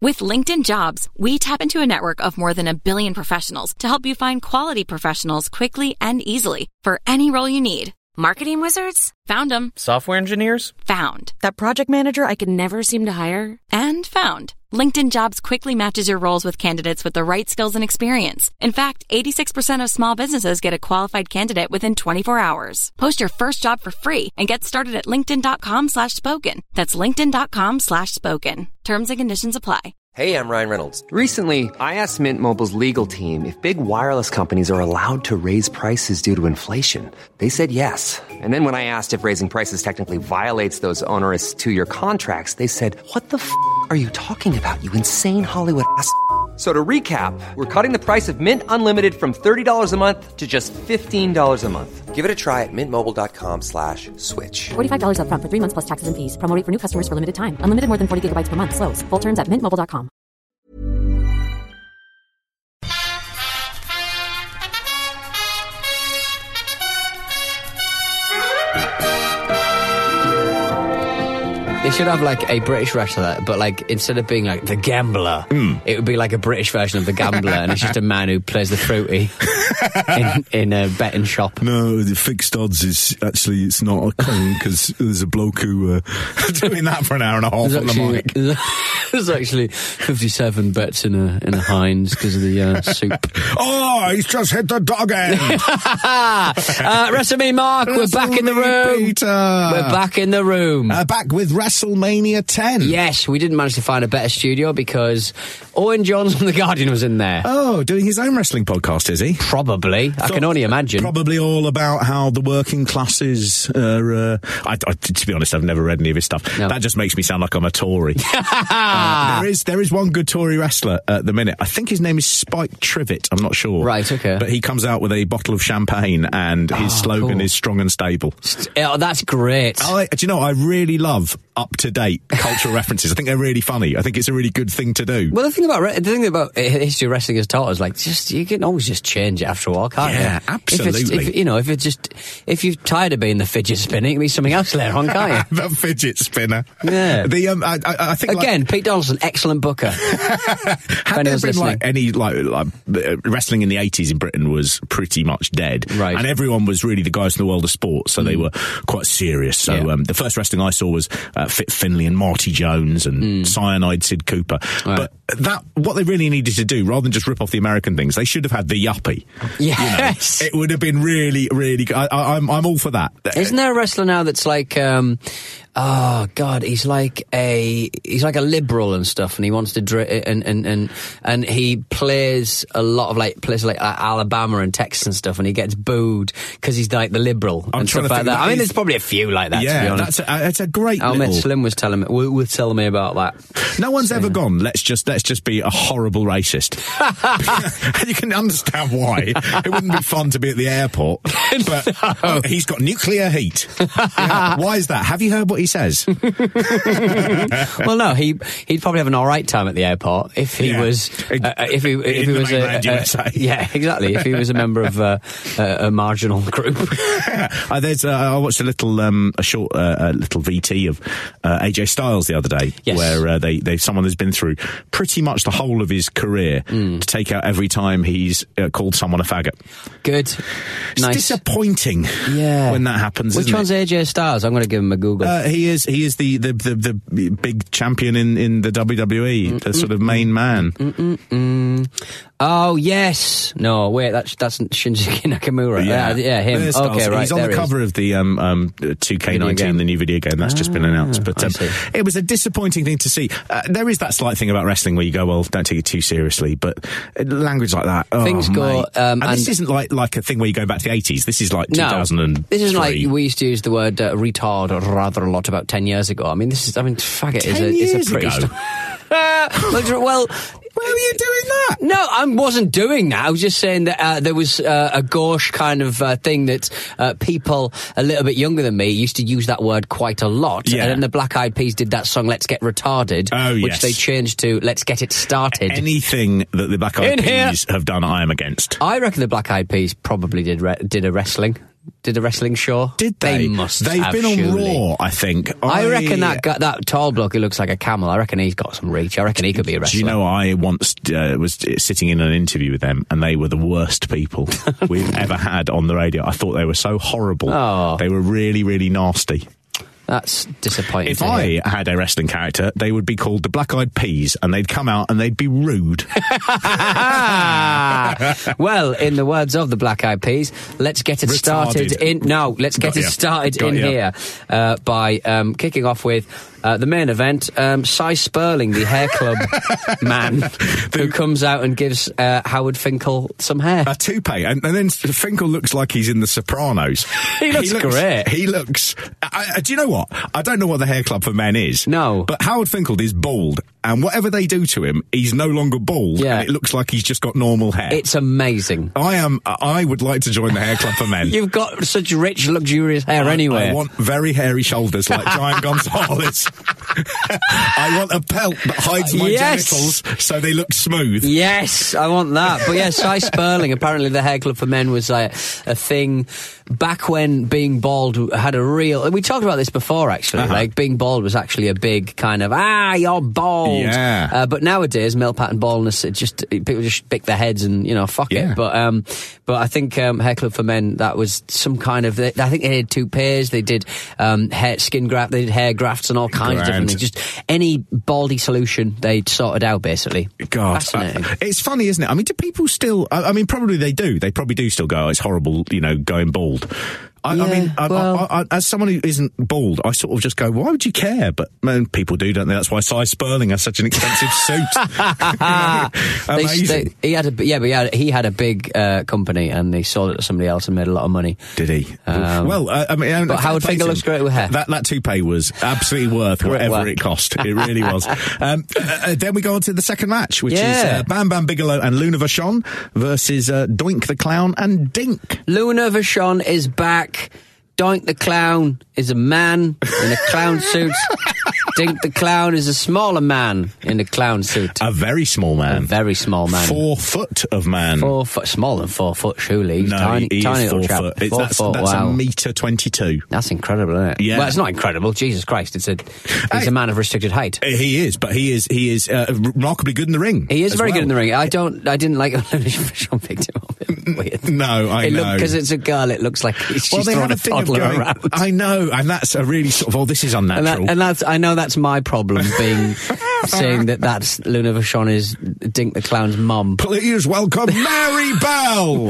With LinkedIn Jobs, we tap into a network of more than 1 billion professionals to help you find quality professionals quickly and easily for any role you need. Marketing wizards? Found them. Software engineers? Found. That project manager I could never seem to hire? And found. LinkedIn Jobs quickly matches your roles with candidates with the right skills and experience. In fact, 86% of small businesses get a qualified candidate within 24 hours. Post your first job for free and get started at linkedin.com/spoken. That's linkedin.com/spoken. Terms and conditions apply. Hey, I'm Ryan Reynolds. Recently, I asked Mint Mobile's legal team if big wireless companies are allowed to raise prices due to inflation. They said yes. And then when I asked if raising prices technically violates those onerous 2-year contracts, they said, "What the f*** are you talking about, you insane Hollywood ass?" So to recap, we're cutting the price of Mint Unlimited from $30 a month to just $15 a month. Give it a try at mintmobile.com/switch. $45 up front for 3 months plus taxes and fees. Promo rate for new customers for limited time. Unlimited more than 40 gigabytes per month. Slows full terms at mintmobile.com. They should have like a British wrestler, but like instead of being like the Gambler, it would be like a British version of the Gambler, and it's just a man who plays the fruity in a betting shop. No, the fixed odds is actually, it's not a con because there's a bloke who doing that for an hour and a half on the mic. There's actually 57 bets in a Heinz because of the soup. Oh, he's just hit the dog end. Wrestle me, Mark. We're back in the room. Peter. We're back in the room. Back with WrestleMania 10. Yes, we didn't manage to find a better studio because Owen Jones from The Guardian was in there. Oh, doing his own wrestling podcast, is he? Probably. I can only imagine. Probably all about how the working classes are... to be honest, I've never read any of his stuff. No. That just makes me sound like I'm a Tory. There is one good Tory wrestler at the minute. I think his name is Spike Trivet. I'm not sure. Right, okay. But he comes out with a bottle of champagne and his slogan is strong and stable. Oh, that's great. Do you know, I really love up-to-date cultural references. I think they're really funny. I think it's a really good thing to do. Well, the thing about history of wrestling has taught us, like, you can always just change it after a while, can't you? Yeah, absolutely. If you're tired of being the fidget spinner, it can be something else later on, can't you? The fidget spinner. Yeah. I think again, Pete Donaldson, excellent booker. Had there been like any wrestling in the 80s in Britain was pretty much dead, right? And everyone was really the guys from the world of sport, so they were quite serious. So the first wrestling I saw was Fit Finlay and Marty Jones and Cyanide Sid Cooper. Right. But what they really needed to do, rather than just rip off the American things, they should have had the Yuppie. Yes, it would have been really, really good. I'm all for that. Isn't there a wrestler now that's like? Oh God, he's like a liberal and stuff, and he wants to and he plays a lot of places like Alabama and Texas and stuff, and he gets booed because he's like the liberal and stuff like that. I mean, there's probably a few like that. Yeah, to be honest. that's a great. Ahmed Slim was telling me about that. No one's ever gone. Let's just be a horrible racist. You can understand why. It wouldn't be fun to be at the airport, but he's got nuclear heat. Yeah. Why is that? Have you heard what he says? Well, no, he'd probably have an all right time at the airport if he was if he was yeah, exactly. If he was a member of a marginal group. I watched a little VT of AJ Styles the other day, where someone has been through pretty much the whole of his career to take out every time he's called someone a faggot. Good, it's nice. Disappointing. Yeah, when that happens. Which one's AJ Styles? I'm going to give him a Google. He is the big champion in the WWE, the sort of main man. Oh yes, no wait, that's Shinsuke Nakamura. Yeah, him. Okay, right. He's on the cover of the 2K19, the new video game that's just been announced. But it was a disappointing thing to see. There is that slight thing about wrestling where you go, well, don't take it too seriously. But language like that, things go. And this isn't like a thing where you go back to the 80s. This is like 2003. This isn't like we used to use the word retard rather a lot about 10 years ago. I mean, faggot is a pretty. Well. Where were you doing that? No, I wasn't doing that. I was just saying that there was a gauche kind of thing that people a little bit younger than me used to use that word quite a lot. Yeah. And then the Black Eyed Peas did that song Let's Get Retarded, which they changed to Let's Get It Started. Anything that the Black Eyed Peas have done, I am against. I reckon the Black Eyed Peas probably did a wrestling did a wrestling show. Did they? Must They've have, been on surely. Raw, I think. I reckon that tall bloke who looks like a camel, I reckon he's got some reach. I reckon he could be a wrestler. Do you know, I once was sitting in an interview with them, and they were the worst people we've ever had on the radio. I thought they were so horrible. Oh. They were really, really nasty. That's disappointing. If I had a wrestling character, they would be called the Black Eyed Peas, and they'd come out and they'd be rude. Well, in the words of the Black Eyed Peas, let's get it started here by kicking off with the main event, Cy Sperling, the hair club man, who comes out and gives Howard Finkel some hair. A toupee. And then Finkel looks like he's in The Sopranos. He looks great. He looks... do you know what? I don't know what the hair club for men is. No. But Howard Finkel is bald, and whatever they do to him, he's no longer bald, and it looks like he's just got normal hair. It's amazing. I would like to join the hair club for men. You've got such rich, luxurious hair anyway. I want very hairy shoulders like Giant Gonzalez. I want a pelt that hides my genitals so they look smooth. Yes, I want that. But yeah, Cy Sperling, apparently the hair club for men was a thing back when being bald had a real... We talked about this before, actually. Like, being bald was actually a big kind of, you're bald. Yeah. But nowadays, male pattern baldness, people just pick their heads and, fuck it. But I think hair club for men, that was some kind of... I think they did toupees, they did skin graft, they did hair grafts and all kinds of different things. Just any baldy solution they sorted out, basically. God. Fascinating. It's funny, isn't it? I mean, do people still... I mean, probably they do. They probably do still go, it's horrible, going bald. I mean, as someone who isn't bald, I sort of just go, why would you care? But people do, don't they? That's why Cy Sperling has such an expensive suit. Amazing. He had a big company, and they sold it to somebody else and made a lot of money. Did he? But Howard Finkel looks great with hair. That toupee was absolutely worth whatever it cost. It really was. Then we go on to the second match, which is Bam Bam Bigelow and Luna Vachon versus Doink the Clown and Dink. Luna Vachon is back. Doink the Clown is a man in a clown suit. Dink the Clown is a smaller man in a clown suit. A very small man. A very small man. 4 foot of man. 4 foot, smaller than 4 foot, surely. No, tiny he is little 4 chap. foot. 4 foot, that's wow. 1.22 meters. That's incredible, isn't it? Yeah. Well, it's not incredible. Jesus Christ, he's a man of restricted height. He is, but he is remarkably good in the ring. He is very good in the ring. I didn't like when Sean picked him up. Weird. No, I know. Because it's a girl, it looks like she's throwing a toddler around. I know, and that's a really sort of, this is unnatural. I know that's my problem, being saying that's Luna Vachon is Dink the Clown's mum. Please welcome Mary Bell.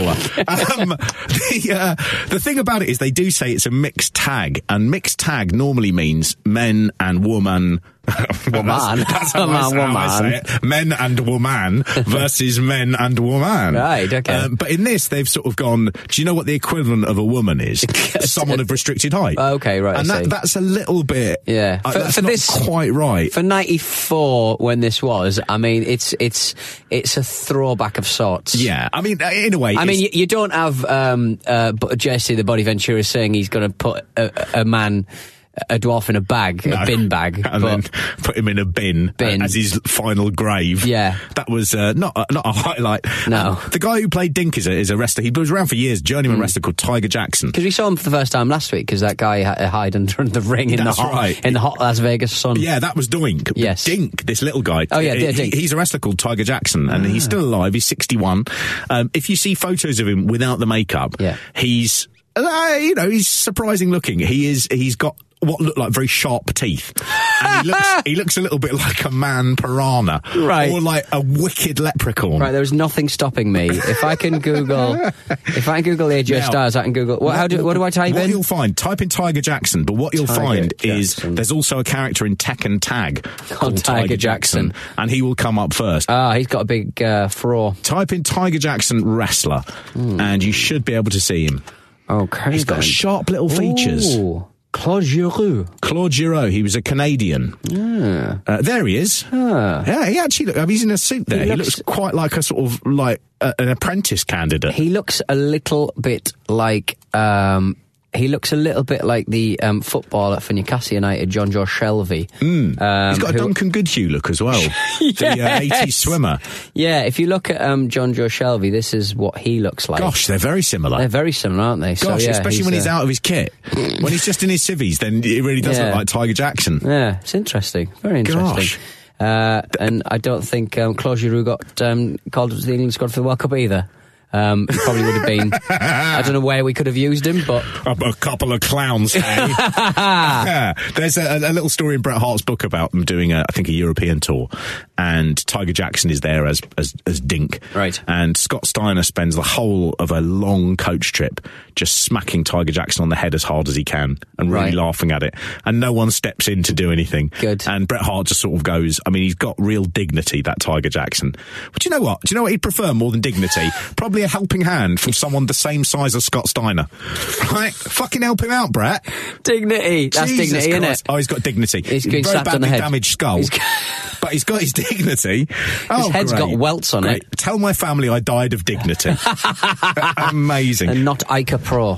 The thing about it is they do say it's a mixed tag, and mixed tag normally means men and woman. That's how I say it. Men and woman versus men and woman. Right, okay. But in this, they've sort of gone, do you know what the equivalent of a woman is? Someone of restricted height. Okay, right. And that's a little bit... Yeah. That's not quite right. For 94, when this was, I mean, it's a throwback of sorts. Yeah. I mean, in a way... I mean, you don't have Jesse the Body Ventura saying he's going to put a man... a dwarf in a bag, a bin bag, and then put him in a bin as his final grave. Yeah, that was not a highlight. No, the guy who played Dink is a wrestler. He was around for years, journeyman wrestler called Tiger Jackson. Because we saw him for the first time last week. Because that guy had to hide under the ring in the hot Las Vegas sun. Yeah, that was Doink. Yes, Dink, this little guy. Oh yeah, Dink. He's a wrestler called Tiger Jackson, and he's still alive. He's 61. If you see photos of him without the makeup, he's he's surprising looking. He's got what look like very sharp teeth. And he looks a little bit like a man piranha. Right. Or like a wicked leprechaun. Right, there's nothing stopping me. If I can Google AJ Styles, I can Google... What do I type in? What you'll find, type in Tiger Jackson, but what you'll find is there's also a character in Tekken Tag called Tiger Jackson, and he will come up first. He's got a big fro. Type in Tiger Jackson wrestler, and you should be able to see him. Okay, he's got sharp little features. Ooh. Claude Giroux. He was a Canadian. Yeah. There he is. Yeah, he actually he's in a suit there. He looks quite like a sort of like an apprentice candidate. He looks a little bit like he looks a little bit like the footballer for Newcastle United, John Joe Shelby. He's got a Duncan Goodhue look as well. Yes. The 80s swimmer. Yeah, if you look at John Joe Shelby, this is what he looks like. Gosh, they're very similar. They're very similar, aren't they? Gosh, so, yeah, especially when he's out of his kit. When he's just in his civvies, then it really does look like Tiger Jackson. Yeah, it's interesting. Very interesting. Gosh. And I don't think Claude Giroux got called up to the England squad for the World Cup either. He probably would have been. I don't know where we could have used him, but a couple of clowns. Hey? There's a little story in Bret Hart's book about them doing, I think, a European tour, and Tiger Jackson is there as Dink. Right. And Scott Steiner spends the whole of a long coach trip just smacking Tiger Jackson on the head as hard as he can and really laughing at it. And no one steps in to do anything. Good. And Bret Hart just sort of goes. I mean, he's got real dignity, that Tiger Jackson. But you know what? Do you know what he'd prefer more than dignity? Probably a helping hand from someone the same size as Scott Steiner. Right? Fucking help him out, Brett. Dignity. That's Jesus dignity, isn't Christ. it? Oh, he's got dignity. He's getting very slapped on the badly head. damaged skull. But he's got his dignity. His head's got welts on it. Tell my family I died of dignity. Amazing. And not Ica Pro.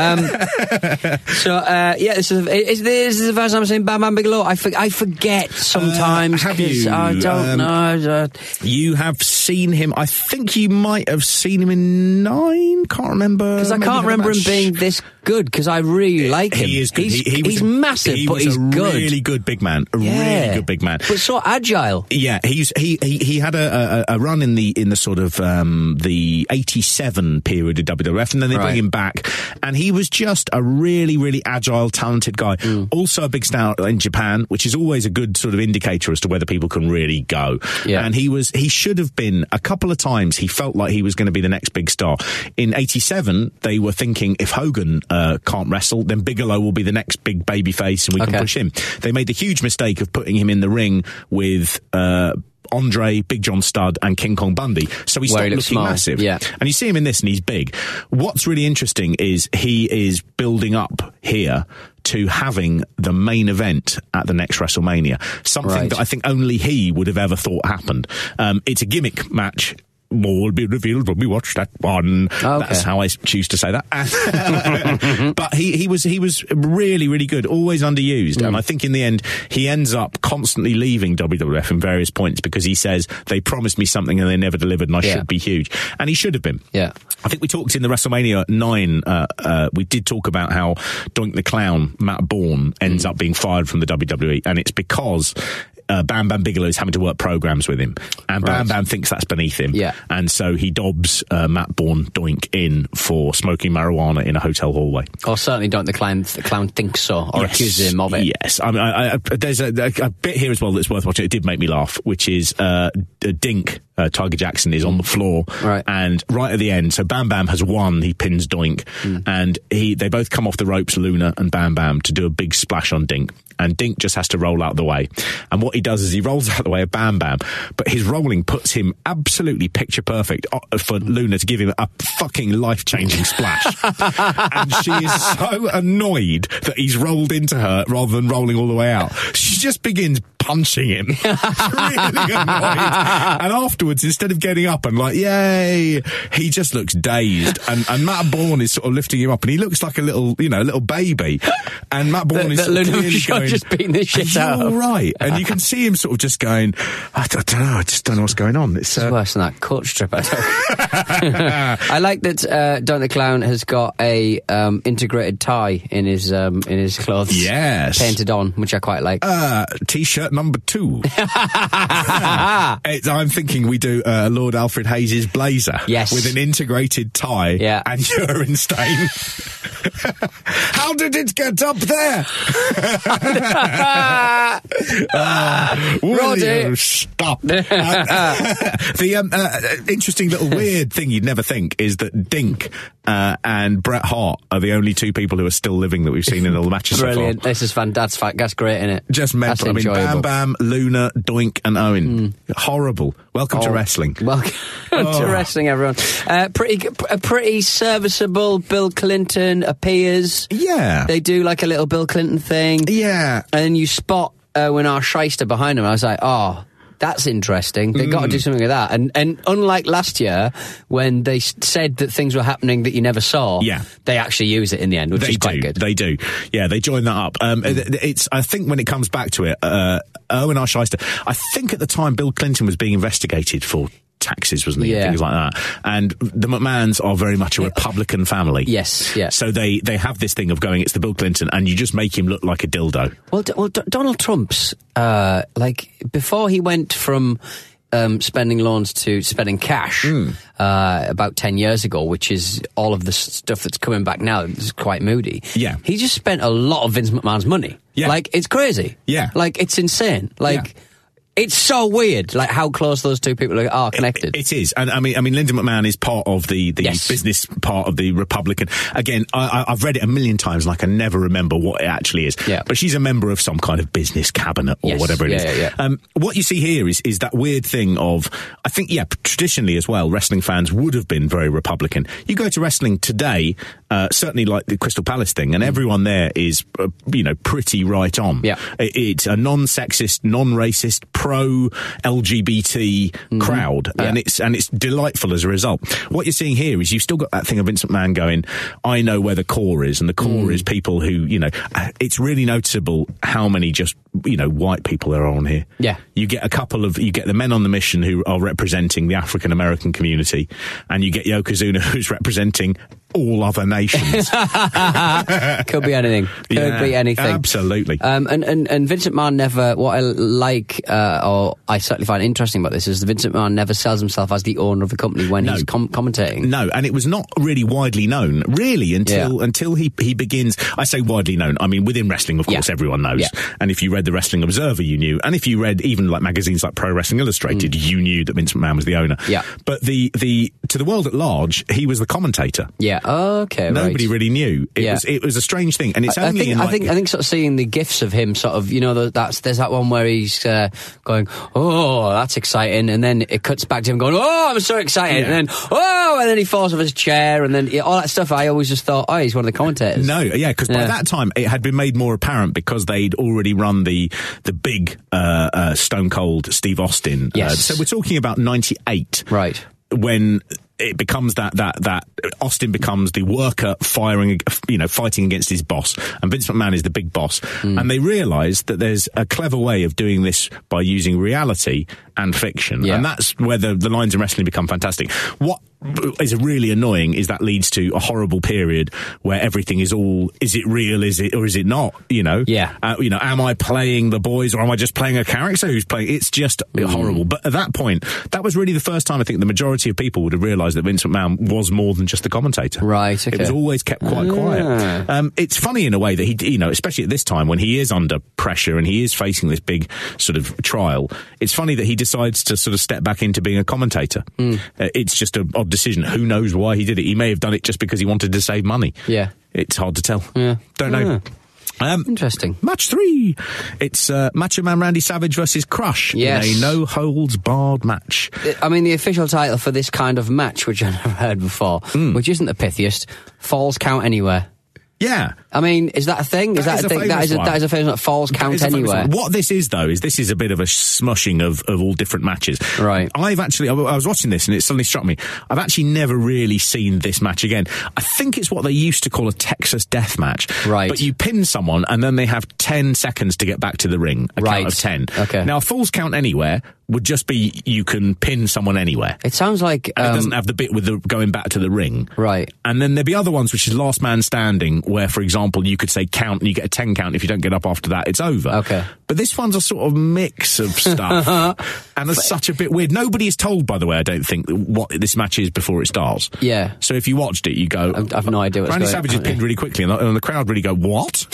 This is the first time I'm saying Bam Bam Bigelow. I forget sometimes. Have you? I don't know. You have seen him. I think you might have seen him in 9. Can't remember. Because I can't remember him being this good, because I really like him. He is good. He's massive, but he's good. Really good big man. Really good big man. But so agile. Yeah, he had a run in the sort of the 87 period of WWF, and then they bring him back, and he was just a really, really agile, talented guy. Also a big star in Japan, which is always a good sort of indicator as to whether people can really go. Yeah. And he should have been, a couple of times he felt like he was going to be the next big star. In 87, they were thinking if Hogan can't wrestle, then Bigelow will be the next big baby face and we can push him. They made the huge mistake of putting him in the ring with Andre, Big John Studd and King Kong Bundy, so he stopped looking massive. Yeah. And you see him in this and he's big. What's really interesting is he is building up here to having the main event at the next WrestleMania, something that I think only he would have ever thought happened. It's a gimmick match. More will be revealed when we watch that one. Okay. That's how I choose to say that. But he was really, really good, always underused. And I think in the end, he ends up constantly leaving WWF in various points because he says, they promised me something and they never delivered and I should be huge. And he should have been. Yeah. I think we talked in the WrestleMania 9, we did talk about how Doink the Clown, Matt Bourne, ends up being fired from the WWE. And it's because Bam Bam Bigelow is having to work programs with him, and Bam Bam thinks that's beneath him, and so he dobs Matt Bourne Doink in for smoking marijuana in a hotel hallway. Or certainly Doink the Clown thinks so, or accuses him of it. Yes, I mean, there's a bit here as well that's worth watching. It did make me laugh, which is Dink. Tiger Jackson is on the floor, and right at the end, so Bam Bam has won. He pins Doink, and they both come off the ropes, Luna and Bam Bam, to do a big splash on Dink. And Dink just has to roll out the way. And what he does is he rolls out the way of Bam Bam, but his rolling puts him absolutely picture perfect for Luna to give him a fucking life-changing splash. And she is so annoyed that he's rolled into her rather than rolling all the way out. She just begins punching him. Really annoyed. And afterwards, instead of getting up and like, yay, he just looks dazed. And Matt Bourne is sort of lifting him up, and he looks like a little baby. And Matt Bourne is sort of clearly going, just beating the shit out. All right. And you can see him sort of just going, I don't know, I just don't know what's going on. It's worse than that coach trip I took. I like that Doink the Clown has got a integrated tie in his clothes. Yes. Painted on, which I quite like. T-shirt number 2. I'm thinking we do Lord Alfred Hayes' blazer. Yes. With an integrated tie and urine stain. How did it get up there? Roddy, stop. The interesting little weird thing you'd never think is that Dink and Bret Hart are the only two people who are still living that we've seen in all the matches. Brilliant. So far. This is fantastic. That's great, isn't it? Just mental. I mean, Bam Bam, Luna, Doink and Owen. Horrible. Welcome to wrestling. Welcome to wrestling, everyone. A pretty serviceable Bill Clinton appears. Yeah. They do like a little Bill Clinton thing. Yeah. And then you spot when our shyster behind him. I was like, That's interesting. They've got to do something with that. And unlike last year, when they said that things were happening that you never saw, they actually use it in the end, which is quite good. They do. Yeah, they join that up. It's. I think when it comes back to it, Owen R. Shyster, I think at the time Bill Clinton was being investigated for taxes, wasn't he? Things like that. And the McMahons are very much a Republican family. Yes. So they have this thing of going, it's the Bill Clinton, and you just make him look like a dildo. Well, Donald Trump's, before he went from spending loans to spending cash about 10 years ago, which is all of the stuff that's coming back now, is quite moody. Yeah. He just spent a lot of Vince McMahon's money. Yeah. Like, it's crazy. Yeah. Like, it's insane. Like... Yeah. It's so weird, like how close those two people are connected. It is, and I mean, Linda McMahon is part of the business part of the Republican. Again, I've read it a million times, and I can never remember what it actually is. Yeah. But she's a member of some kind of business cabinet or whatever it is. Yeah. What you see here is that weird thing of, I think, traditionally as well, wrestling fans would have been very Republican. You go to wrestling today, certainly like the Crystal Palace thing, and everyone there is, pretty right on. Yeah. It's a non-sexist, non-racist, pro-LGBT crowd, and it's delightful as a result. What you're seeing here is you've still got that thing of Vince McMahon going, I know where the core is, and the core is people who, it's really noticeable how many just, white people there are on here. Yeah. You get the men on the mission who are representing the African American community, and you get Yokozuna who's representing all other nations. Could be anything. Could be anything. Absolutely. And Vincent McMahon never, what I like, or I certainly find interesting about this, is that Vincent McMahon never sells himself as the owner of the company when he's commentating. No, and it was not really widely known, really, until he begins. I say widely known, I mean within wrestling, of course, everyone knows. Yeah. And if you read the Wrestling Observer, you knew. And if you read even like magazines like Pro Wrestling Illustrated, you knew that Vince McMahon was the owner. Yeah. But to the world at large, he was the commentator. Yeah. Okay. Nobody really knew. It was a strange thing, and it's only. I think sort of seeing the gifs of him, sort of, there's that one where he's going, oh, that's exciting, and then it cuts back to him going, oh, I'm so excited, and then he falls off his chair, and then all that stuff. I always just thought, oh, he's one of the commentators. No, because by that time it had been made more apparent because they'd already run the big Stone Cold Steve Austin. Yes. So we're talking about 98, right? When it becomes that Austin becomes the worker fighting against his boss, and Vince McMahon is the big boss. And they realise that there's a clever way of doing this by using reality and fiction, and that's where the lines in wrestling become fantastic. What is really annoying is that leads to a horrible period where everything is all, is it real, is it, or is it not, am I playing the boys, or am I just playing a character who's playing, it's just horrible. But at that point, that was really the first time I think the majority of people would have realised that Vince McMahon was more than just the commentator. Right, okay. It was always kept quite quiet. It's funny in a way that he, especially at this time when he is under pressure and he is facing this big sort of trial, it's funny that he decides to sort of step back into being a commentator. It's just an odd decision. Who knows why he did it? He may have done it just because he wanted to save money. Yeah. It's hard to tell. Yeah. Don't know. Interesting. Match 3. It's Macho Man Randy Savage versus Crush in a no-holds-barred match. I mean, the official title for this kind of match, which I've never heard before, which isn't the pithiest, Falls Count Anywhere. Yeah. I mean, is that a thing? Is that a thing? That is a famous one. Falls Count Anywhere. What this is, though, is this is a bit of a smushing of all different matches. Right. I was watching this and it suddenly struck me. I've actually never really seen this match again. I think it's what they used to call a Texas death match. Right. But you pin someone and then they have 10 seconds to get back to the ring. A count of 10. Okay. Now, Falls Count Anywhere would just be you can pin someone anywhere. It sounds like... and it doesn't have the bit with the going back to the ring. Right. And then there'd be other ones, which is Last Man Standing, where, for example, you could say count and you get a 10 count. If you don't get up after that, it's over. Okay. But this one's a sort of mix of stuff. And it's such a bit weird. Nobody is told, by the way, I don't think, what this match is before it starts. Yeah. So if you watched it, you go... I've no idea what's Randy going on. Savage is pinned really quickly, and the crowd really go, what?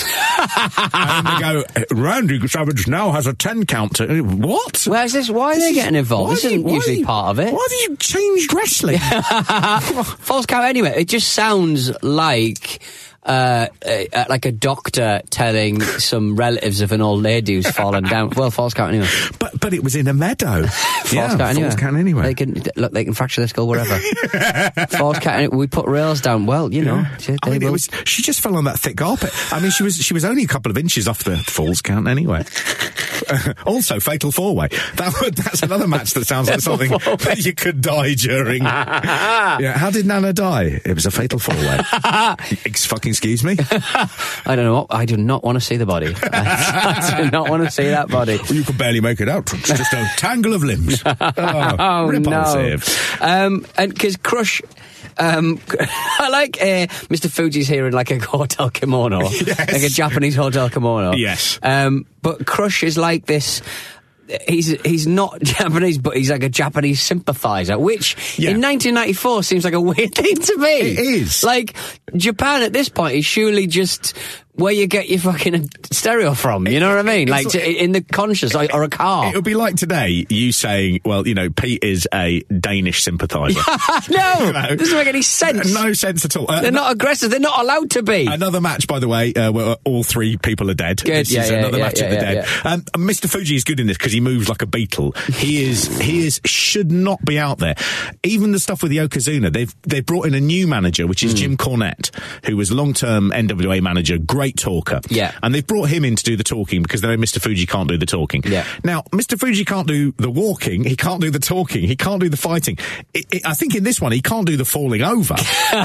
And they go, Randy Savage now has a 10 count. What? Where's this? Why are they getting involved? This isn't usually part of it. Why have you changed wrestling? Falls Count Anywhere. It just sounds like like a doctor telling some relatives of an old lady who's fallen down. Well, falls count anyway. But it was in a meadow. Falls count anyway. They can fracture their skull wherever. Falls count. We put rails down. Well, you know, she just fell on that thick carpet. I mean, she was only a couple of inches off the falls count anyway. Also, fatal four-way. That's another match that sounds like something that you could die during. Yeah, how did Nana die? It was a fatal four-way. Excuse me? I don't know. I do not want to see the body. I do not want to see that body. Well, you could barely make it out. It's just a tangle of limbs. Oh, repulsive. No. And because Crush... I like Mr. Fuji's here in like a hotel kimono. Yes. Like a Japanese hotel kimono. Yes. But Crush is like this... He's not Japanese, but he's like a Japanese sympathiser, which in 1994 seems like a weird thing to be. It is. Like, Japan at this point is surely just where you get your fucking stereo from, you know what I mean? Like, in the conscious, or a car. It would be like today, you saying, well, you know, Pete is a Danish sympathiser. No! You know? Doesn't make any sense. No sense at all. They're not aggressive. They're not allowed to be. Another match, by the way, where all three people are dead. Good. This is another match of the dead. Mr. Fuji is good in this because he moves like a beetle. He should not be out there. Even the stuff with Yokozuna, they've brought in a new manager, which is Jim Cornette, who was long-term NWA manager, great talker. Yeah. And they've brought him in to do the talking because they know Mr. Fuji can't do the talking. Yeah. Now, Mr. Fuji can't do the walking, he can't do the talking, he can't do the fighting. I think in this one, he can't do the falling over.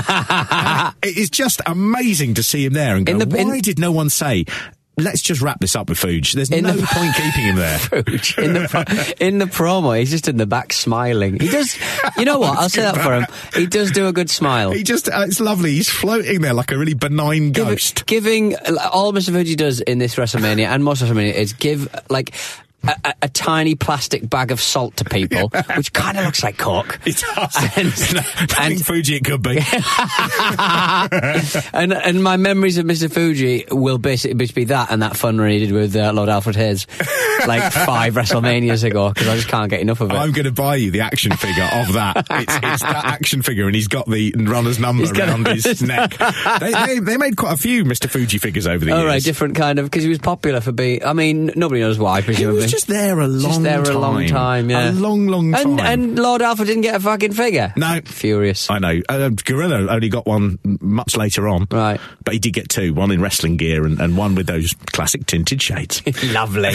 It is just amazing to see him there and go, why did no one say... Let's just wrap this up with Fuji. There's no point keeping him there. Fuji, in the promo, he's just in the back smiling. He does, you know what, I'll say that for him. He does do a good smile. He just, it's lovely. He's floating there like a really benign ghost. Giving, all Mr. Fuji does in this WrestleMania, and most WrestleMania, is give, like... A tiny plastic bag of salt to people, which kind of looks like coke. It does. And Fuji it could be. and my memories of Mr. Fuji will basically be that and that fun run he did with Lord Alfred Hayes like 5 WrestleManias ago, because I just can't get enough of it. I'm going to buy you the action figure of that. It's that action figure, and he's got the runner's number around his neck. They made quite a few Mr. Fuji figures over the years. Oh, right, different kind of, because he was popular for being, I mean, nobody knows why, presumably. He was just there a long time. Yeah. A long time. And Lord Alfred didn't get a fucking figure. No. Furious. I know. Gorilla only got one much later on. Right. But he did get 2, one in wrestling gear and one with those classic tinted shades. Lovely.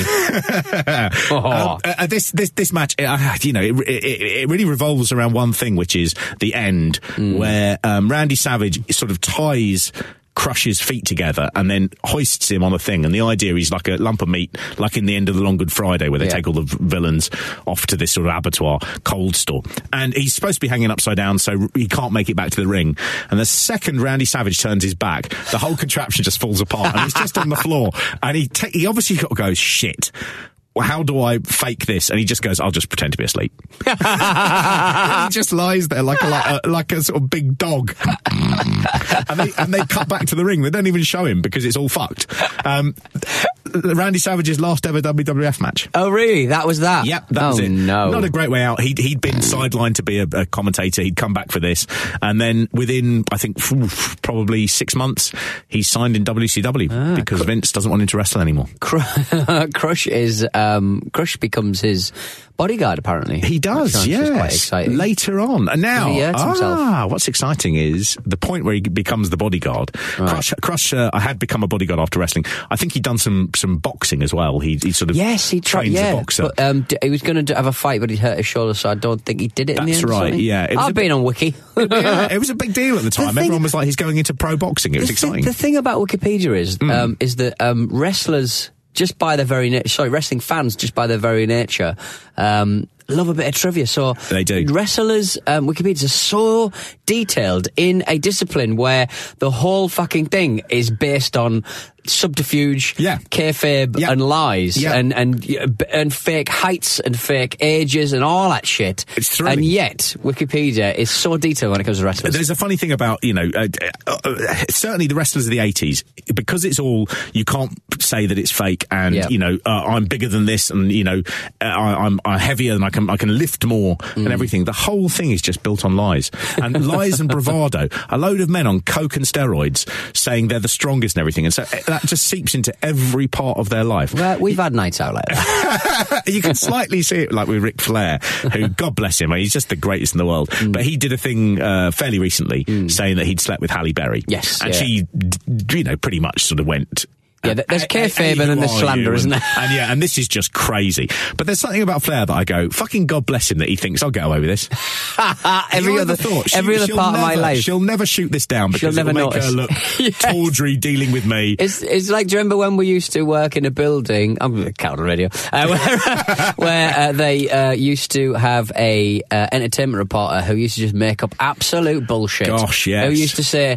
This match, you know, it really revolves around one thing, which is the end, where Randy Savage sort of ties Crush's feet together and then hoists him on a thing, and the idea is like a lump of meat, like in the end of the Long Good Friday, where they take all the villains off to this sort of abattoir cold store, and he's supposed to be hanging upside down, so he can't make it back to the ring. And the second Randy Savage turns his back, the whole contraption just falls apart, and he's just on the floor, and he obviously goes, shit, well, how do I fake this? And he just goes, I'll just pretend to be asleep. And he just lies there like a sort of big dog. and they cut back to the ring. They don't even show him because it's all fucked. Randy Savage's last ever WWF match. Oh, really? That was that? Yep, that was it. No. Not a great way out. He'd been sidelined to be a commentator. He'd come back for this. And then within, I think, probably 6 months, he signed in WCW because Vince doesn't want him to wrestle anymore. Crush is... Crush becomes his bodyguard, apparently. He does, yes. Quite exciting. Later on. And now, what's exciting is the point where he becomes the bodyguard. Right. Crush had become a bodyguard after wrestling. I think he'd done some boxing as well. He sort of trains a boxer. But, he was going to have a fight, but he hurt his shoulder, so I don't think he did it in the end. That's right, yeah. I've been on Wiki. It was a big deal at the time. Everyone was like, he's going into pro boxing. It was exciting. The thing about Wikipedia is that wrestlers... just by their very wrestling fans, just by their very nature, love a bit of trivia. So they do. Wrestlers, Wikipedia is so detailed in a discipline where the whole fucking thing is based on subterfuge, Yeah. kayfabe, Yeah. and lies, Yeah. and fake heights and fake ages and all that shit. It's thrilling. And yet, Wikipedia is so detailed when it comes to wrestlers. There's a funny thing about, certainly the wrestlers of the 80s, because it's all, you can't say that it's fake and, I'm bigger than this and, I'm heavier and I can lift more and everything. The whole thing is just built on lies. And lies and bravado. A load of men on coke and steroids saying they're the strongest and everything. And so that just seeps into every part of their life. Well, we've had nights out like that. You can slightly see it like with Ric Flair, who, God bless him, he's just the greatest in the world. But he did a thing fairly recently saying that he'd slept with Halle Berry. Yes. And she, pretty much sort of went... Yeah, there's kayfabe and then there's slander, isn't there? And this is just crazy. But there's something about Flair that I go, fucking God bless him that he thinks I'll get away with this. every other part of my life. She'll never shoot this down because it'll make her look tawdry dealing with me. It's like, do you remember when we used to work in a building, I'm Counter Radio, where they used to have a entertainment reporter who used to just make up absolute bullshit. Gosh, yes. Who used to say,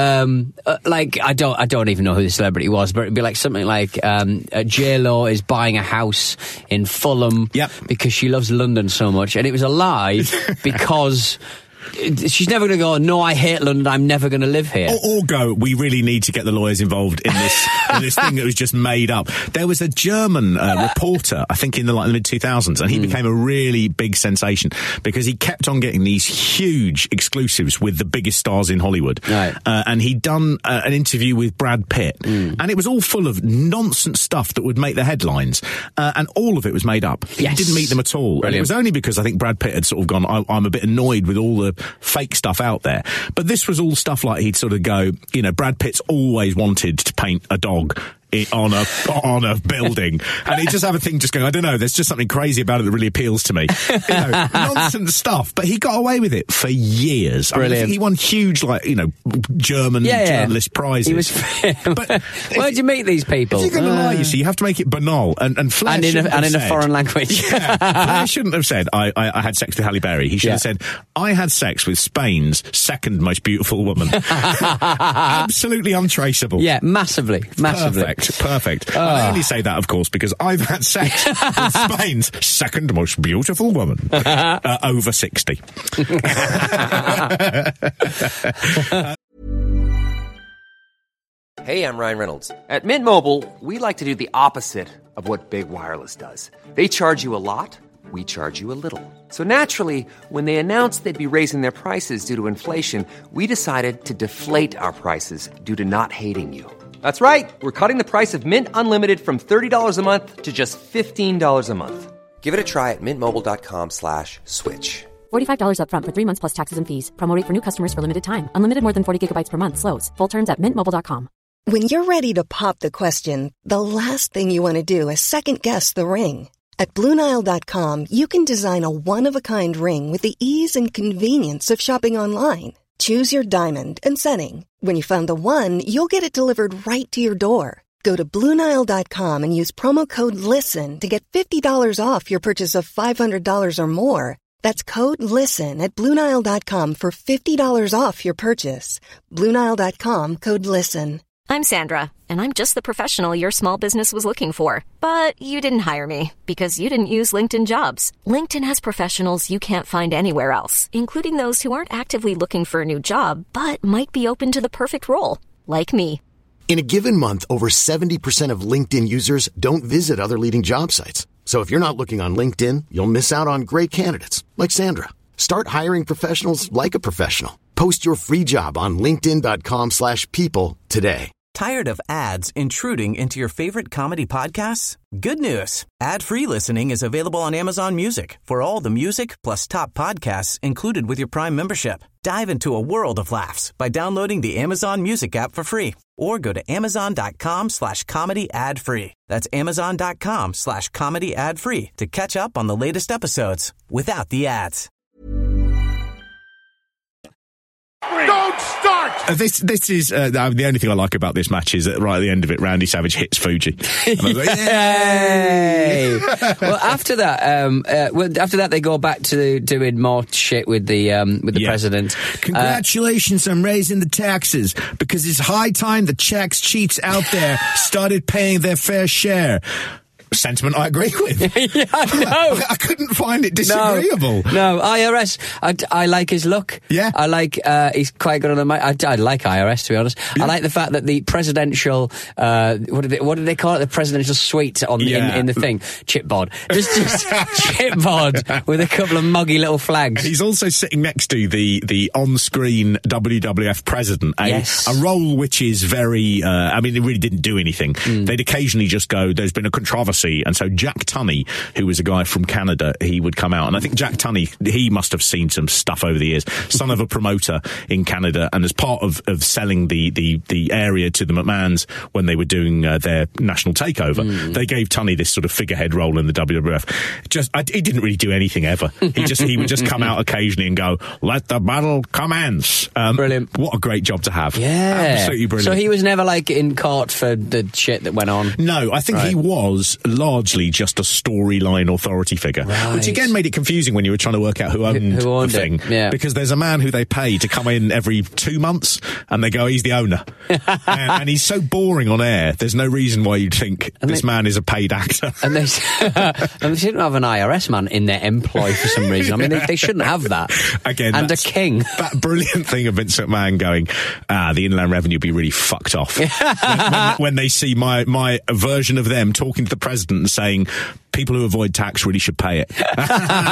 I don't even know who the celebrity was, but it'd be like something like J-Lo is buying a house in Fulham because she loves London so much, and it was a lie because she's never going to go, no, I hate London, I'm never going to live here. Or go, we really need to get the lawyers involved in this thing that was just made up. There was a German reporter, I think in the mid-2000s, and he became a really big sensation because he kept on getting these huge exclusives with the biggest stars in Hollywood. Right. And he'd done an interview with Brad Pitt, and it was all full of nonsense stuff that would make the headlines, and all of it was made up. Yes. He didn't meet them at all. Brilliant. And it was only because I think Brad Pitt had sort of gone, I'm a bit annoyed with all the fake stuff out there. But this was all stuff like he'd sort of go, Brad Pitt's always wanted to paint a dog on a building, and he just have a thing just going, I don't know, there's just something crazy about it that really appeals to me. Nonsense stuff, but he got away with it for years. Brilliant. I think he won huge, German journalist prizes. He was but where'd you meet these people? If you're going to lie, you see, you have to make it banal, and Flair in a foreign language. Flair shouldn't have said, I had sex with Halle Berry. He should have said, I had sex with Spain's second most beautiful woman. Absolutely untraceable. Yeah, massively. Perfect. I only say that, of course, because I've had sex with Spain's second most beautiful woman, over 60. Hey, I'm Ryan Reynolds. At Mint Mobile, we like to do the opposite of what Big Wireless does. They charge you a lot, we charge you a little. So naturally, when they announced they'd be raising their prices due to inflation, we decided to deflate our prices due to not hating you. That's right. We're cutting the price of Mint Unlimited from $30 a month to just $15 a month. Give it a try at mintmobile.com/switch. $45 up front for 3 months plus taxes and fees. Promo rate for new customers for limited time. Unlimited more than 40 gigabytes per month. Slows full terms at mintmobile.com. When you're ready to pop the question, the last thing you want to do is second-guess the ring. At BlueNile.com, you can design a one-of-a-kind ring with the ease and convenience of shopping online. Choose your diamond and setting. When you find the one, you'll get it delivered right to your door. Go to BlueNile.com and use promo code LISTEN to get $50 off your purchase of $500 or more. That's code LISTEN at BlueNile.com for $50 off your purchase. BlueNile.com, code LISTEN. I'm Sandra, and I'm just the professional your small business was looking for. But you didn't hire me because you didn't use LinkedIn Jobs. LinkedIn has professionals you can't find anywhere else, including those who aren't actively looking for a new job, but might be open to the perfect role, like me. In a given month, over 70% of LinkedIn users don't visit other leading job sites. So if you're not looking on LinkedIn, you'll miss out on great candidates like Sandra. Start hiring professionals like a professional. Post your free job on linkedin.com/people today. Tired of ads intruding into your favorite comedy podcasts? Good news. Ad-free listening is available on Amazon Music for all the music plus top podcasts included with your Prime membership. Dive into a world of laughs by downloading the Amazon Music app for free or go to amazon.com/comedy ad-free. That's amazon.com/comedy ad-free to catch up on the latest episodes without the ads. Don't start! This is the only thing I like about this match is that right at the end of it, Randy Savage hits Fuji. And I was like, yay! Well, after that, they go back to doing more shit with the president. Congratulations on raising the taxes, because it's high time the tax cheats out there started paying their fair share. Sentiment I agree with. Yeah, I know. I couldn't find it disagreeable. No, IRS. I like his look. Yeah. I like, he's quite good on the mic. I like IRS, to be honest. Yeah. I like the fact that the presidential, what did they call it? The presidential suite in the thing. Chipboard. Just chipboard with a couple of muggy little flags. He's also sitting next to the on-screen WWF president. A role which is very, it really didn't do anything. They'd occasionally just go, there's been a controversy. And so Jack Tunney, who was a guy from Canada, he would come out. And I think Jack Tunney, he must have seen some stuff over the years. Son of a promoter in Canada. And as part of selling the area to the McMahons when they were doing their national takeover, they gave Tunney this sort of figurehead role in the WWF. He didn't really do anything ever. He would just come out occasionally and go, let the battle commence. Brilliant. What a great job to have. Yeah. Absolutely brilliant. So he was never in court for the shit that went on? No, I think he was largely just a storyline authority figure, which again made it confusing when you were trying to work out who owned the thing. Yeah. Because there's a man who they pay to come in every 2 months, and they go, he's the owner. and he's so boring on air, there's no reason why you'd think this man is a paid actor. And they shouldn't have an IRS man in their employ for some reason. I mean, they shouldn't have that. Again, and a king. That brilliant thing of Vince McMahon going, the Inland Revenue would be really fucked off. when they see my version of them talking to the president and saying, people who avoid tax really should pay it. Stuck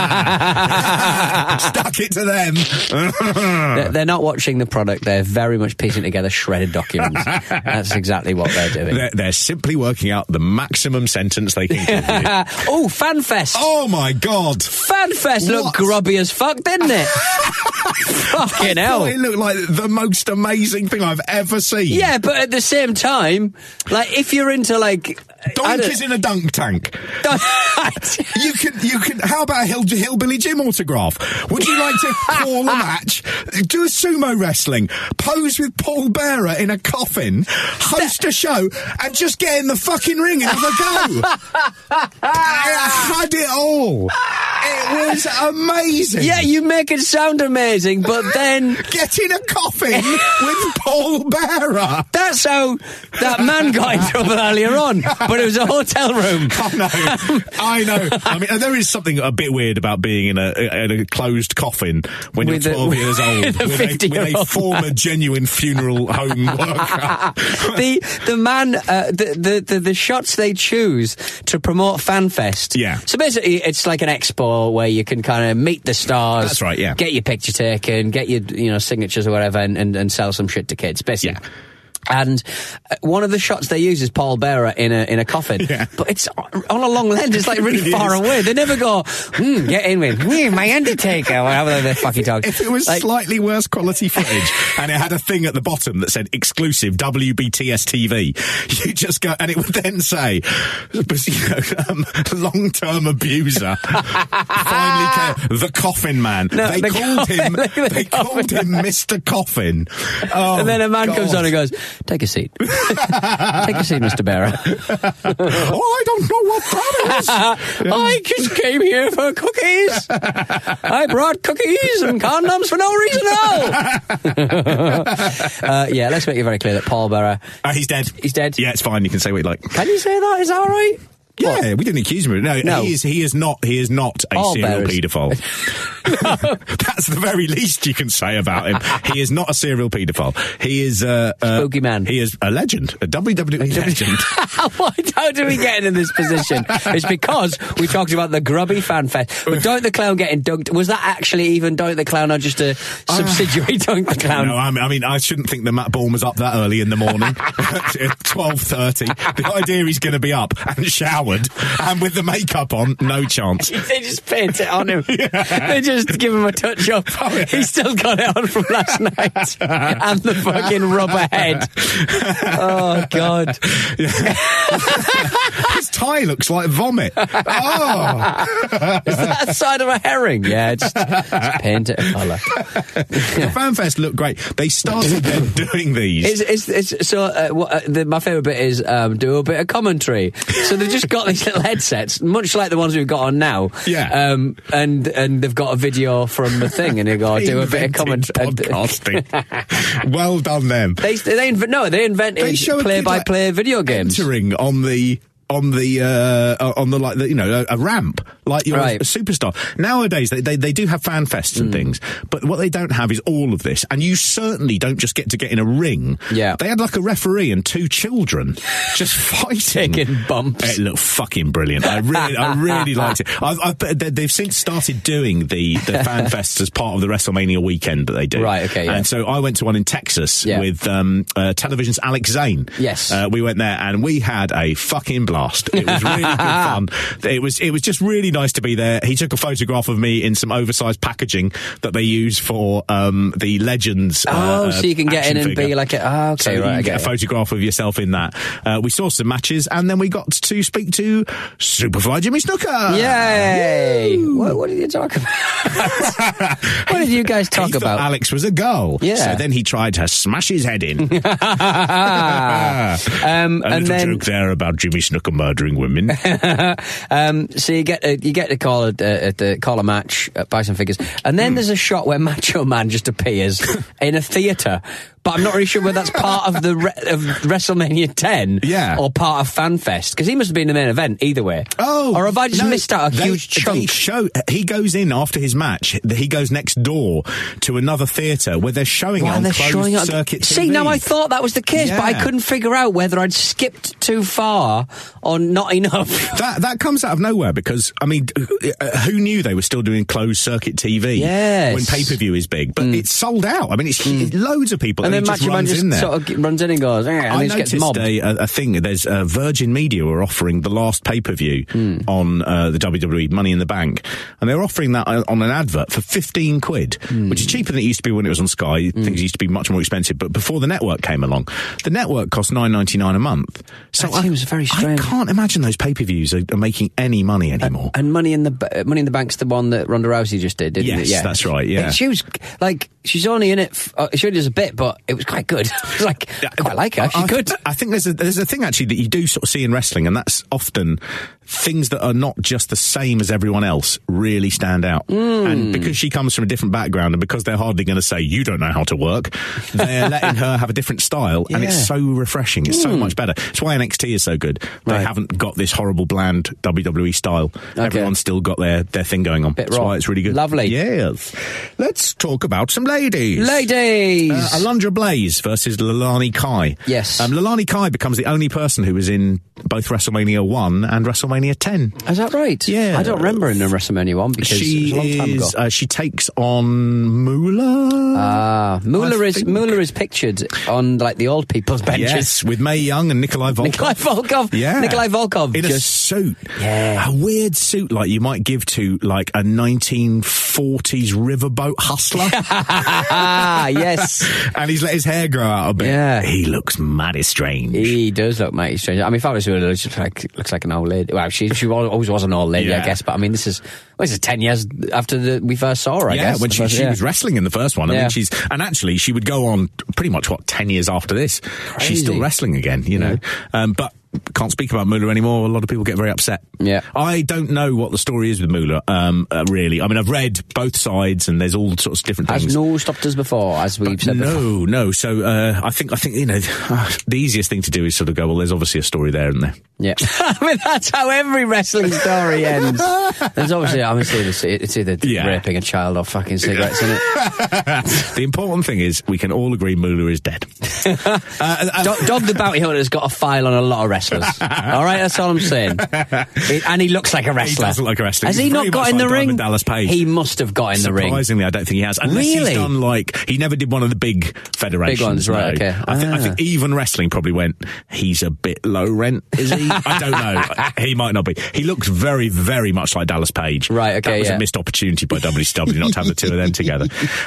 it to them. They're not watching the product. They're very much piecing together shredded documents. That's exactly what they're doing. They're simply working out the maximum sentence they can give you. Oh, FanFest. Oh, my God. FanFest looked grubby as fuck, didn't it? Fucking hell. It looked like the most amazing thing I've ever seen. Yeah, but at the same time, if you're into Doink is in a dunk tank. You can. How about a Hillbilly Jim autograph? Would you like to call a match? Do a sumo wrestling, pose with Paul Bearer in a coffin, host a show, and just get in the fucking ring and have a go. I had it all. It was amazing. Yeah, you make it sound amazing, but then get in a coffin with Paul Bearer. That's how that man got in trouble earlier on. But it was a hotel room. I know. I mean, there is something a bit weird about being in a closed coffin when you're 12 years old with a former genuine funeral home worker. The man, the shots they choose to promote FanFest. Yeah. So basically, it's like an expo where you can kind of meet the stars. That's right. Yeah. Get your picture taken, get your signatures or whatever, and sell some shit to kids. Basically. Yeah. And one of the shots they use is Paul Bearer in a coffin, but it's on a long lens. It's really far away. They never go, get in with my Undertaker, or however they fucking talk. If it was slightly worse quality footage and it had a thing at the bottom that said exclusive WBTS TV, you just go, and it would then say, long-term abuser, finally the Coffin Man. No, they called him Mr. Coffin. And then a man comes on and goes, take a seat. Take a seat, Mr. Bearer. I don't know what that is. I just came here for cookies. I brought cookies and condoms for no reason at all. Let's make it very clear that Paul Bearer... he's dead. He's dead? Yeah, it's fine. You can say what you like. Can you say that? Is that all right? Yeah, what? We didn't accuse him of it. No. He is not a serial paedophile. That's the very least you can say about him. He is not a serial paedophile. He is spooky man. He is a legend, a WWE legend. How do we get into this position? It's because we talked about the grubby FanFest. But Doink the Clown getting dunked, was that actually even Doink the Clown or just a subsidiary Doink the Clown? No, I mean, I shouldn't think that Matt Bourne was up that early in the morning at 12:30. The idea he's going to be up and showered and with the makeup on, no chance. They just paint it on him. They just give him a touch up. He's still got it on from last night. And the fucking rubber head. Oh, God. His tie looks like vomit. Oh. Is that a side of a herring? Yeah, just paint it a colour. The FanFest looked great. They started doing these. My favourite bit is do a bit of commentary. So they've just got these little headsets, much like the ones we've got on now. Yeah. And they've got a video from the thing, and they go, do a bit of commentary. Podcasting. Well done, them. They invented play-by-play video games. Entering on the a ramp like you're a superstar. Nowadays they do have fan fests and things, but what they don't have is all of this. And you certainly don't just get in a ring. Yeah, they had like a referee and 2 children just fighting, taking bumps. It looked fucking brilliant. I really liked it. They've since started doing the fan fests as part of the WrestleMania weekend that they do. Right. Okay. Yeah. And so I went to one in Texas with Television's Alex Zane. Yes. We went there and we had a fucking blast. It was really good fun. It was just really nice to be there. He took a photograph of me in some oversized packaging that they use for the Legends. So you can get in and figure. be like okay, so right. You get a photograph of yourself in that. We saw some matches and then we got to speak to Superfly Jimmy Snuka. Yay! What did you talk about? What did you guys talk about? Alex was a girl. Yeah. So then he tried to smash his head in. A little joke there about Jimmy Snuka murdering women. So you get to call a match, buy some figures, and then there's a shot where Macho Man just appears in a theatre. But I'm not really sure whether that's part of of WrestleMania 10 or part of FanFest, because he must have been the main event either way. Oh, or have I just missed out a huge chunk? He goes in after his match. He goes next door to another theatre where they're showing it on closed circuit TV. See, now I thought that was the case, but I couldn't figure out whether I'd skipped too far or not enough. That comes out of nowhere because, I mean, who knew they were still doing closed circuit TV when pay-per-view is big? But it's sold out. I mean, it's loads of people. And then Macho Man just sort of runs in and goes, and I he just gets mobbed. A thing. There's Virgin Media were offering the last pay-per-view on the WWE Money in the Bank, and they were offering that on an advert for 15 quid, which is cheaper than it used to be when it was on Sky. Things used to be much more expensive, but before the network came along, the network cost $9.99 a month. So that seems very strange. I can't imagine those pay-per-views are making any money anymore. And Money in the Bank's the one that Ronda Rousey just did, didn't it? Yes, that's right. Yeah, she was like, she's only in it. She only does a bit, but it was quite good. I quite like her. She's good. I think there's a thing actually that you do sort of see in wrestling, and that's often things that are not just the same as everyone else really stand out. And because she comes from a different background, and because they're hardly going to say you don't know how to work, they're letting her have a different style, and it's so refreshing. It's so much better. It's why NXT is so good. They haven't got this horrible bland WWE style. Okay. Everyone's still got their thing going on. That's why it's really good. Lovely. Yes. Let's talk about some ladies. Alundra Blaze versus Leilani Kai. Yes. Leilani Kai becomes the only person who was in both WrestleMania 1 and WrestleMania 10. Is that right? Yeah. I don't remember in WrestleMania 1 because it was a long time ago. She takes on Moolah. Moolah is pictured on like the old people's benches. Yes, with Mae Young and Nikolai Volkov. Yeah. Nikolai Volkov. In a suit. Yeah. A weird suit like you might give to like a 1940s riverboat hustler. Yes. And he's let his hair grow out a bit. Yeah. He looks mighty strange. He does look mighty strange. I mean, if I was doing it, it looks like an old lady. Well, she always was an old lady, I guess. But I mean, this is 10 years after we first saw her, I guess. When she was wrestling in the first one. I mean, and actually she would go on pretty much 10 years after this. Crazy. She's still wrestling again, you know. But can't speak about Moolah anymore. A lot of people get very upset. Yeah. I don't know what the story is with Moolah, really. I mean, I've read both sides and there's all sorts of different things. Has no stopped us before, as we've said before. No. So, I think, you know, the easiest thing to do is sort of go, well, there's obviously a story there, isn't there? Yeah. I mean, that's how every wrestling story ends. There's obviously, it's either raping a child or fucking cigarettes, isn't it? The important thing is we can all agree Moolah is dead. Dog the Bounty Hunter's got a file on a lot of wrestlers. All right, that's all I'm saying. And he looks like a wrestler. He does look like a wrestler. Has he not got in the ring? Dallas Page. He must have got in the ring. Surprisingly, I don't think he has. Unless he's done he never did one of the big federations. Big ones, right? Okay. I think even wrestling probably went, he's a bit low rent, is he? I don't know. He might not be. He looks very, very much like Dallas Page. Right, okay, That was a missed opportunity by WCW not to have the two of them together.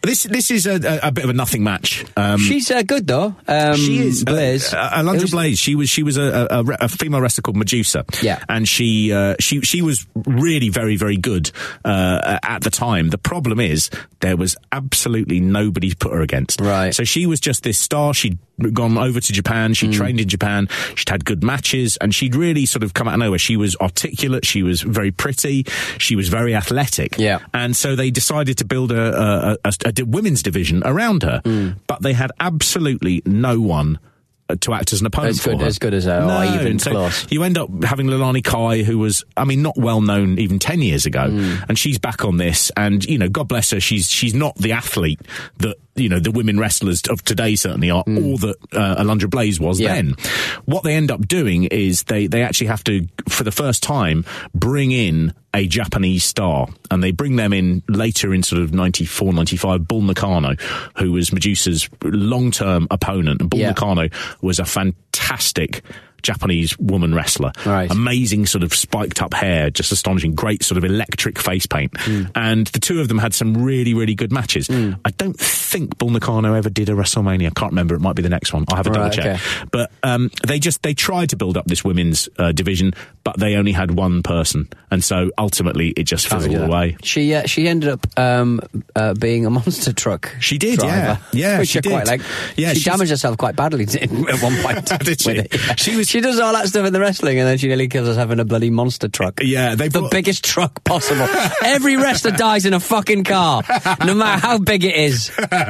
This is a bit of a nothing match. She's good though. She is Blaze. Alundra Blaze. She was a female wrestler called Medusa. Yeah, and she was really very, very good at the time. The problem is there was absolutely nobody to put her against. Right. So she was just this star. She'd gone over to Japan. She trained in Japan. She'd had good matches, and she'd really sort of come out of nowhere. She was articulate. She was very pretty. She was very athletic. Yeah. And so they decided to build a women's division around her, but they had absolutely no one to act as an opponent for her. As good as her, or even so close. You end up having Leilani Kai, who was, I mean, not well known even 10 years ago, and she's back on this, and, you know, God bless her, she's not the athlete that, you know, the women wrestlers of today certainly are, or that Alundra Blaze was then. What they end up doing is they actually have to, for the first time, bring in a Japanese star, and they bring them in later in sort of 94, 95, Bull Nakano, who was Medusa's long-term opponent, and Bull Nakano was a fantastic Japanese woman wrestler. Right. Amazing sort of spiked up hair, just astonishing, great sort of electric face paint. And the two of them had some really, really good matches. I don't think Bull Nakano ever did a WrestleMania. I can't remember. It might be the next one. I'll have a double check. Okay. But they tried to build up this women's division, but they only had one person. And so ultimately it just fizzled away. She ended up being a monster truck. She did, driver, yeah. Which she did. Quite like. Yeah, she damaged herself quite badly at one point. Did she? She does all that stuff in the wrestling, and then she nearly kills herself in a bloody monster truck. Yeah, the biggest truck possible. Every wrestler dies in a fucking car, no matter how big it is.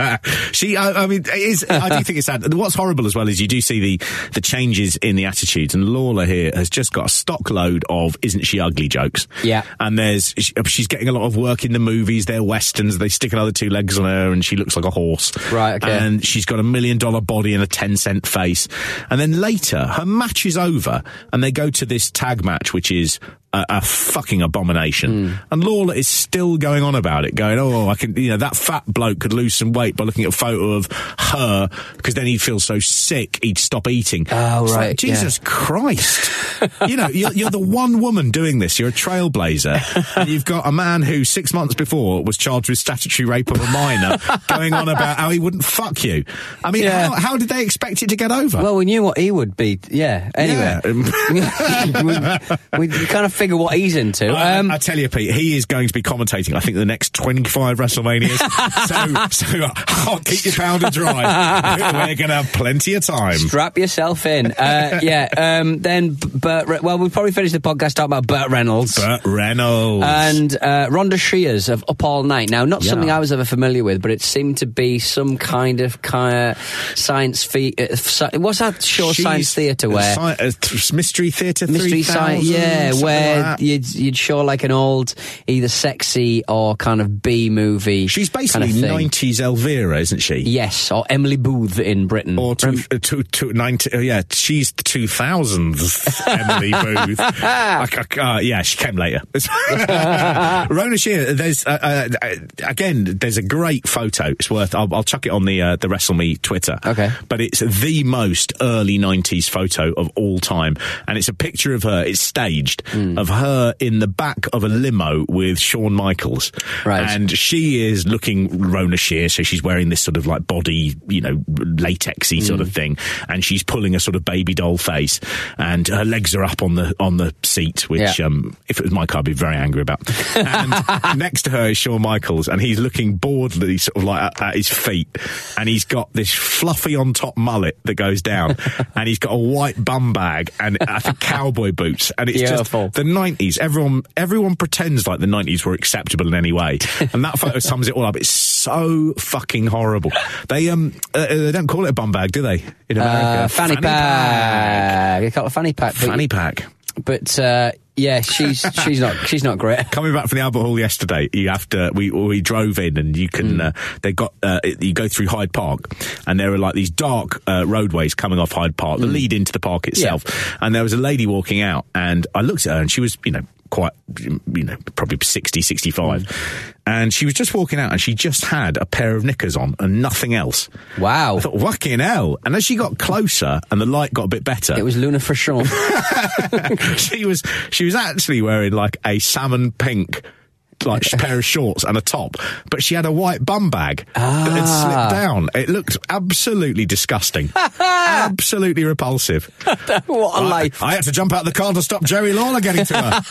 I mean, it is. I do think it's sad. What's horrible as well is you do see the changes in the attitudes, and Lawler here has just got a stock load of "isn't she ugly" jokes. Yeah, and she's getting a lot of work in the movies. They're westerns. They stick another 2 legs on her, and she looks like a horse. Right. Okay. And she's got $1 million body and a 10-cent face. And then later, her match is over, and they go to this tag match, which is a fucking abomination. And Lawler is still going on about it, going, I can, that fat bloke could lose some weight by looking at a photo of her, because then he'd feel so sick he'd stop eating. Oh, it's right. Like, Jesus Christ. You're the one woman doing this. You're a trailblazer. And you've got a man who 6 months before was charged with statutory rape of a minor going on about how he wouldn't fuck you. I mean, how did they expect it to get over? Well, we knew what he would be. Yeah. Anyway. we kind of figure what he's into. I tell you, Pete, he is going to be commentating, I think, the next 25 WrestleManias. so keep your powder dry. We're going to have plenty of time. Strap yourself in. Then Burt. Well, we'll probably finish the podcast talking about Burt Reynolds. And Rhonda Shears of Up All Night. Now, not something I was ever familiar with, but it seemed to be some kind of science what's that show? Science theatre where Mystery Theatre 3000. Mystery Science, where like you'd show like an old either sexy or kind of B movie. She's basically kind of 90s Elvira, isn't she? Yes, or Emily Booth in Britain. Or she's the 2000s Emily Booth. She came later. Rona Shear, there's a great photo. It's worth. I'll chuck it on the WrestleMe Twitter. Okay, but it's the most early 90s photo of all time, and it's a picture of her. It's staged of her in the back of a limo with Shawn Michaels, right? And she is looking Rona Shear, so she's wearing this sort of like body, latexy sort of thing, and she's pulling a sort of baby doll face, and her legs are up on the seat, which if it was my car, I'd be very angry about. And next to her is Shawn Michaels, and he's looking boredly sort of like at his feet, and he's got this fluffy on top mullet that goes down, and he's got a white bum bag and I think cowboy boots, and it's Beautiful. Just the 90s. Everyone pretends like the 90s were acceptable in any way, and that photo sums it all up. It's so fucking horrible. They don't call it a bum bag, do they? In America, fanny pack. They call it a fanny pack. Fanny pack. But she's not great. Coming back from the Albert Hall yesterday, we drove in, and you can you go through Hyde Park, and there are like these dark roadways coming off Hyde Park that lead into the park itself. Yeah. And there was a lady walking out, and I looked at her, and she was quite probably 60, 65. And she was just walking out, and she just had a pair of knickers on and nothing else. Wow. I thought, fucking hell. And as she got closer and the light got a bit better, it was Luna Frachon. she was actually wearing like a salmon pink like pair of shorts and a top, but she had a white bum bag that had slipped down. It looked absolutely disgusting. Absolutely repulsive. What a life. I had to jump out of the car to stop Jerry Lawler getting to her.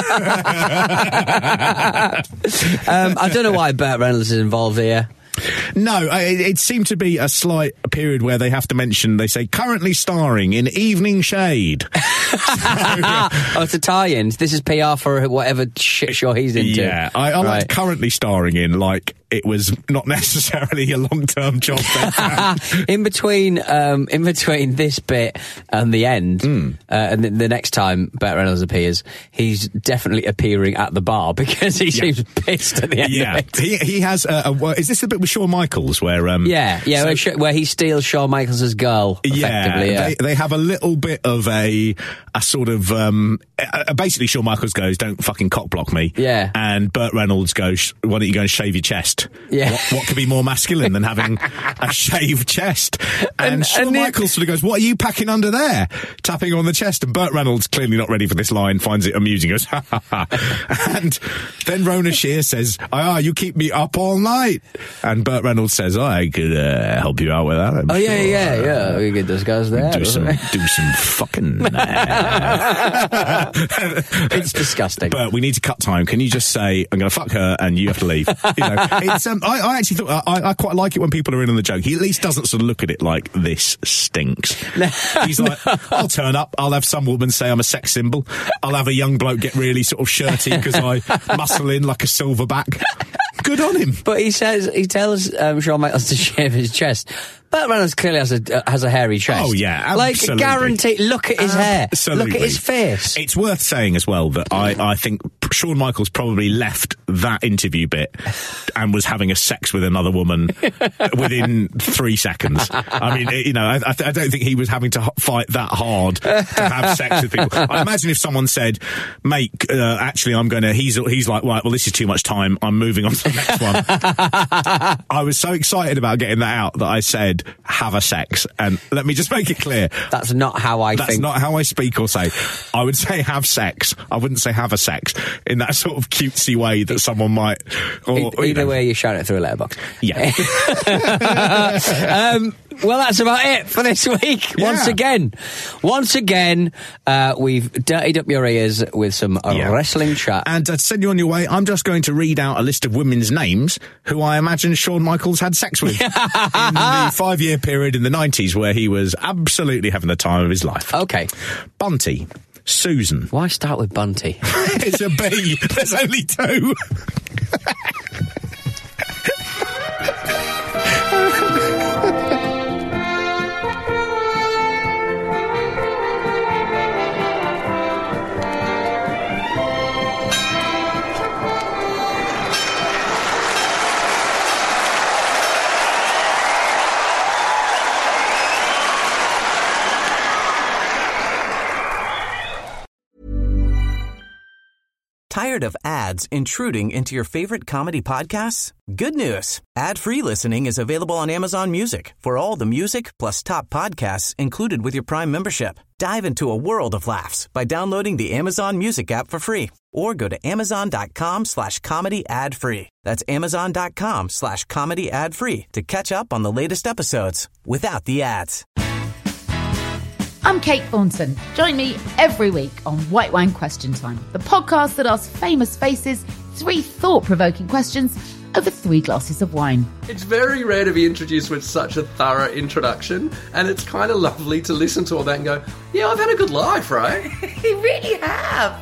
I don't know why Burt Reynolds is involved here. No, it seemed to be a slight period where they have to mention, they say, currently starring in Evening Shade. Oh, it's a tie-in. This is PR for whatever shit show he's into. Yeah, I like currently starring in, like, it was not necessarily a long-term job. in between this bit and the end, and the next time Burt Reynolds appears, he's definitely appearing at the bar because he seems pissed at the end of it. He has is this the bit with Shawn Michaels where where he steals Shawn Michaels' girl effectively. They have a little bit of a sort of basically Shawn Michaels goes, don't fucking cock block me, and Burt Reynolds goes, why don't you go and shave your chest? Yeah. What could be more masculine than having a shaved chest? And Shawn Michaels sort of goes, what are you packing under there? Tapping him on the chest, and Burt Reynolds, clearly not ready for this line, finds it amusing, goes, ha ha ha. And then Rona Shear says, you keep me up all night. And Burt Reynolds says, I could help you out with that. Yeah. We could discuss that. Do some fucking... It's disgusting. But we need to cut time. Can you just say, I'm going to fuck her and you have to leave? You know, it's, I actually thought, I quite like it when people are in on the joke. He at least doesn't sort of look at it like, this stinks. He's like, I'll turn up, I'll have some woman say I'm a sex symbol, I'll have a young bloke get really sort of shirty because I muscle in like a silverback. Good on him. But he tells Shawn Michaels to shave his chest. Burt Reynolds clearly has a hairy chest. Oh, yeah, absolutely. Like, guaranteed, look at his hair. Look at his face. It's worth saying as well that I think Shawn Michaels probably left that interview bit and was having a sex with another woman within 3 seconds. I mean, you know, I don't think he was having to fight that hard to have sex with people. I imagine if someone said, mate, actually, I'm going to... He's like, right, well, this is too much time. I'm moving on to the next one. I was so excited about getting that out that I said, have a sex. And let me just make it clear. That's not how I think. That's not how I speak or say. I would say have sex. I wouldn't say have a sex in that sort of cutesy way that someone might... Either way, you shout it through a letterbox. Yeah. Well, that's about it for this week. Yeah. Once again, we've dirtied up your ears with some wrestling chat. And to send you on your way, I'm just going to read out a list of women's names who I imagine Shawn Michaels had sex with in the 5-year period in the 90s where he was absolutely having the time of his life. Okay. Bunty. Susan. Why start with Bunty? It's a B. There's only 2. Tired of ads intruding into your favorite comedy podcasts? Good news. Ad-free listening is available on Amazon Music for all the music plus top podcasts included with your Prime membership. Dive into a world of laughs by downloading the Amazon Music app for free or go to amazon.com/comedy ad-free. That's amazon.com/comedy ad-free to catch up on the latest episodes without the ads. I'm Kate Thornton. Join me every week on White Wine Question Time, the podcast that asks famous faces 3 thought-provoking questions over 3 glasses of wine. It's very rare to be introduced with such a thorough introduction, and it's kind of lovely to listen to all that and go, yeah, I've had a good life, right? You really have.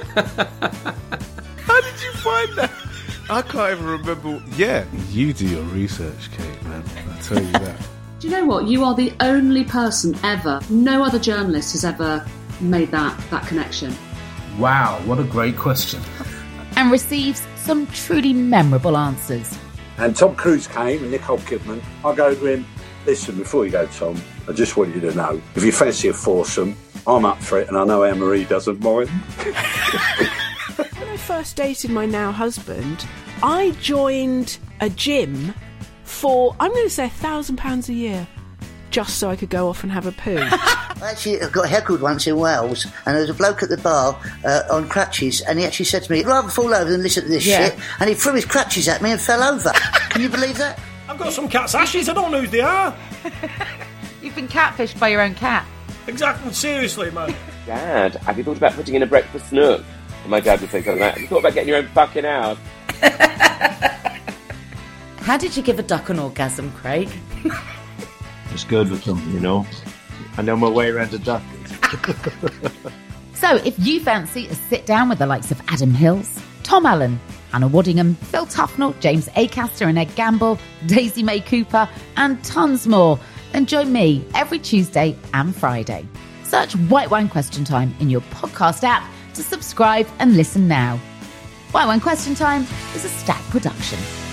How did you find that? I can't even remember. Yeah, you do your research, Kate, man. I'll tell you that. Do you know what? You are the only person ever, no other journalist has ever made that connection. Wow, what a great question. And receives some truly memorable answers. And Tom Cruise came and Nicole Kidman. I go to him, listen, before you go, Tom, I just want you to know, if you fancy a foursome, I'm up for it, and I know Anne-Marie doesn't mind. When I first dated my now husband, I joined a gym for, I'm going to say £1,000 a year, just so I could go off and have a poo. I actually got heckled once in Wales, and there was a bloke at the bar on crutches, and he actually said to me, "I'd rather fall over than listen to this shit," and he threw his crutches at me and fell over. Can you believe that? I've got some cat's ashes, I don't know who they are. You've been catfished by your own cat. Exactly, seriously, man. Dad, have you thought about putting in a breakfast nook? And my dad would say something like, have you thought about getting your own fucking house? How did you give a duck an orgasm, Craig? Just good with them, you know. I know my way around a duck. So, if you fancy a sit down with the likes of Adam Hills, Tom Allen, Anna Waddingham, Phil Tufnell, James Acaster and Ed Gamble, Daisy May Cooper, and tons more, then join me every Tuesday and Friday. Search White Wine Question Time in your podcast app to subscribe and listen now. White Wine Question Time is a Stack production.